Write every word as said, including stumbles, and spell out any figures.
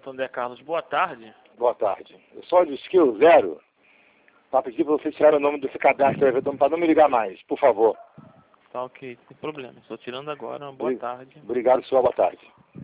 Santander Carlos, boa tarde. Boa tarde. Eu só de skill zero para pedir para você tirar o nome desse cadastro para não me ligar mais, por favor. Tá ok, sem problema. Estou tirando agora, uma boa tarde. Obrigado, senhor, boa tarde.